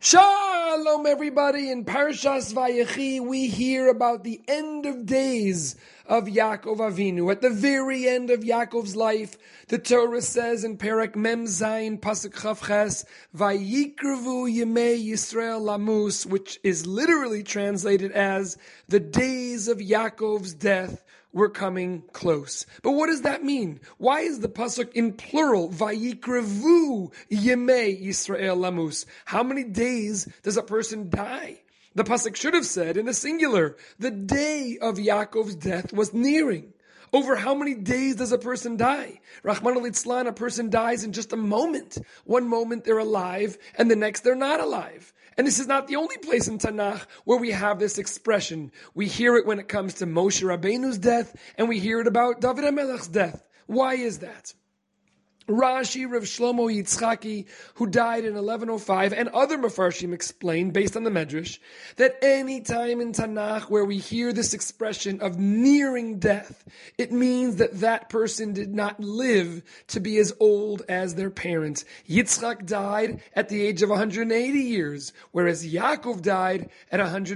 Shalom, everybody. In Parshas Vayechi, we hear about the end of days of Yaakov Avinu. At the very end of Yaakov's life, the Torah says in Perek Mem Zayin Pasuk Chav Ches, Vayikrevu Yemei Yisrael Lamus, which is literally translated as the days of Yaakov's death were coming close. But what does that mean? Why is the pasuk in plural? Vayikrevu Yemei Yisrael Lamus. How many days does a person die? The pasuk should have said in the singular, the day of Yaakov's death was nearing. Over how many days does a person die? Rahman al-Itzlan, a person dies in just a moment. One moment they're alive, and the next they're not alive. And this is not the only place in Tanakh where we have this expression. We hear it when it comes to Moshe Rabbeinu's death, and we hear it about David HaMelech's death. Why is that? Rashi, Rav Shlomo Yitzchaki, who died in 1105, and other Mefarshim explain, based on the Medrash, that any time in Tanakh where we hear this expression of nearing death, it means that that person did not live to be as old as their parents. Yitzchak died at the age of 180 years, whereas Yaakov died at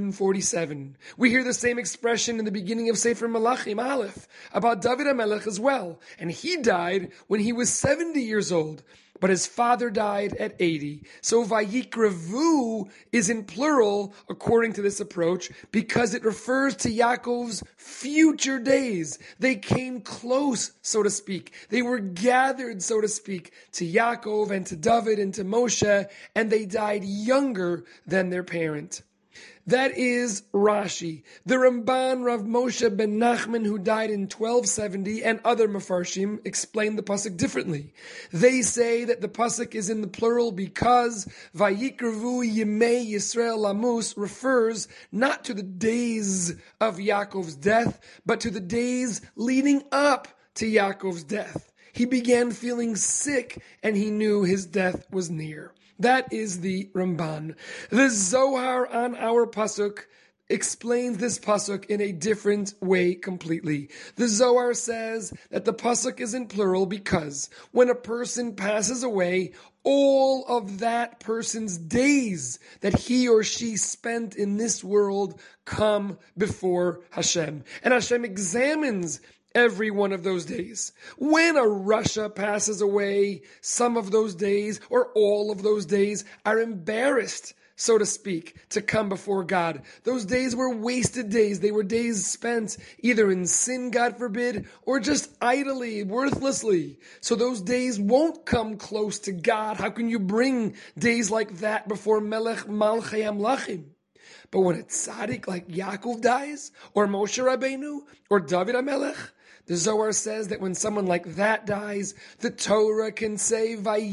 147. We hear the same expression in the beginning of Sefer Malachim Aleph about David HaMelech as well, and he died when he was 70 years old, but his father died at 80. So Vayikrevu is in plural according to this approach because it refers to Yaakov's future days. They came close, so to speak. They were gathered, so to speak, to Yaakov and to David and to Moshe, and they died younger than their parent. That is Rashi. The Ramban, Rav Moshe ben Nachman, who died in 1270, and other Mefarshim explain the pasuk differently. They say that the pasuk is in the plural because Vayikrevu Yemei Yisrael Lamus refers not to the days of Yaakov's death, but to the days leading up to Yaakov's death. He began feeling sick, and he knew his death was near. That is the Ramban. The Zohar on our pasuk explains this pasuk in a different way completely. The Zohar says that the pasuk is in plural because when a person passes away, all of that person's days that he or she spent in this world come before Hashem. And Hashem examines every one of those days. When a Rasha passes away, some of those days, or all of those days, are embarrassed, so to speak, to come before God. Those days were wasted days. They were days spent either in sin, God forbid, or just idly, worthlessly. So those days won't come close to God. How can you bring days like that before Melech Malchei Amlachim? But when a tzaddik like Yaakov dies, or Moshe Rabbeinu, or David HaMelech, the Zohar says that when someone like that dies, the Torah can say,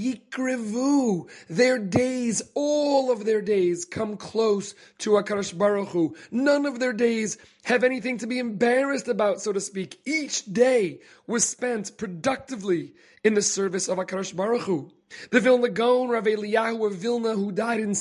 Vayikrevu, their days, all of their days come close to HaKadosh Baruch Hu. None of their days have anything to be embarrassed about, so to speak. Each day was spent productively in the service of HaKadosh Baruch Hu. The Vilna Gaon, Rav Eliyahu of Vilna, who died in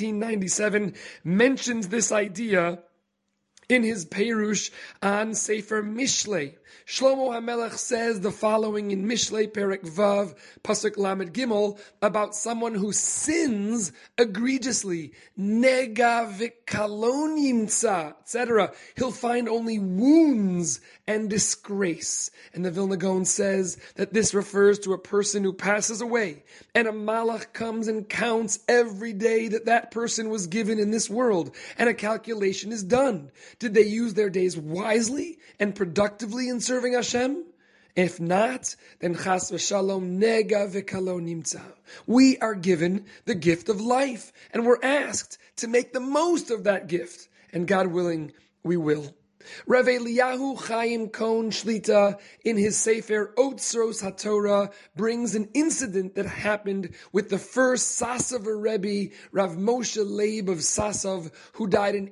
1797, mentions this idea in his Perush on Sefer Mishlei. Shlomo HaMelech says the following in Mishlei Perek Vav, Pasuk Lamed Gimel, about someone who sins egregiously. Nega v'kalon yimtza, etc. He'll find only wounds and disgrace. And the Vilna Gaon says that this refers to a person who passes away, and a malach comes and counts every day that that person was given in this world, and a calculation is done. Did they use their days wisely and productively in serving Hashem? If not, then chas v'shalom nega v'kalon nimtza. We are given the gift of life, and we're asked to make the most of that gift. And God willing, we will. Rav Eliyahu Chaim Cohn Shlita, in his Sefer Otzros HaTorah, brings an incident that happened with the first Sasover Rebbe, Rav Moshe Leib of Sasov, who died in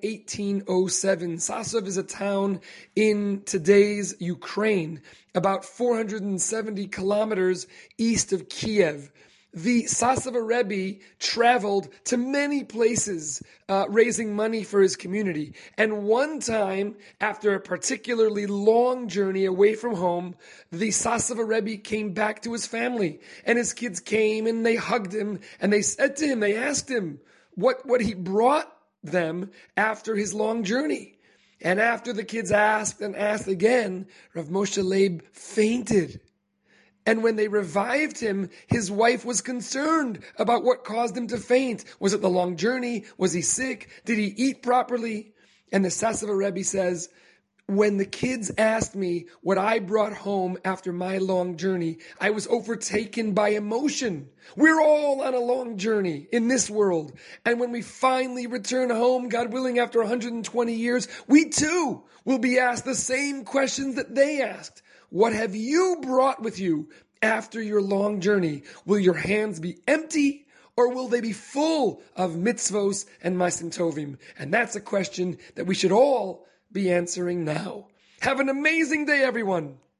1807. Sasov is a town in today's Ukraine, about 470 kilometers east of Kiev. The Sasover Rebbe traveled to many places raising money for his community. And one time, after a particularly long journey away from home, the Sasover Rebbe came back to his family. And his kids came and they hugged him and they said to him, they asked him, what he brought them after his long journey. And after the kids asked and asked again, Rav Moshe Leib fainted. And when they revived him, his wife was concerned about what caused him to faint. Was it the long journey? Was he sick? Did he eat properly? And the Sassava Rebbe says, when the kids asked me what I brought home after my long journey, I was overtaken by emotion. We're all on a long journey in this world. And when we finally return home, God willing, after 120 years, we too will be asked the same questions that they asked. What have you brought with you after your long journey? Will your hands be empty, or will they be full of mitzvos and ma'asim tovim? And that's a question that we should all be answering now. Have an amazing day, everyone.